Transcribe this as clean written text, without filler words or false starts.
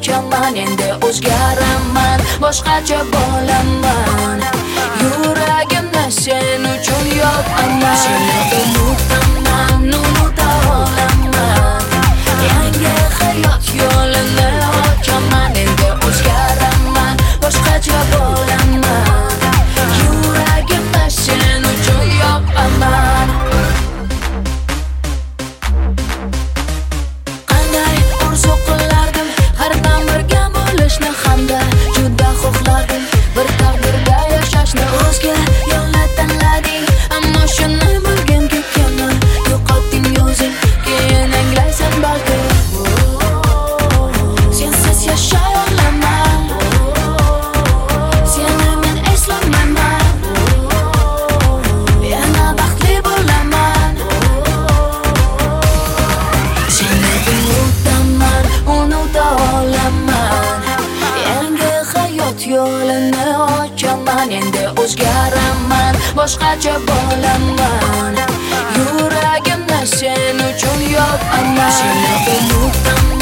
ochaman, endi o'zgaraman, boshqacha bo'laman. Yuragimda sen uchun yo'qman. Seni unutaman, unuta olaman. Yangi hayot yo'lini ochaman, endi o'zgaraman, boshqacha bo'laman. Yuragimda sen uchun yo'qman. Qanday orzu qilardim hardan birga bo'lishni, hamda juda xohlardim bir taqdirda yashashni. O'zga yo'lni tanlading, ammo shuni bilgim ketganman. Yo'qotding o'zing, keyin anglaysan balki. Sensiz yashay olaman, seni men eslamayman. Yana baxtli bo'laman. Seni unutaman, unuta olaman. Yangi hayot yo'lini ochaman, endi o'zgaraman, boshqacha bo'laman. Yuragimda sen uchun yo'qman. Seni unutaman.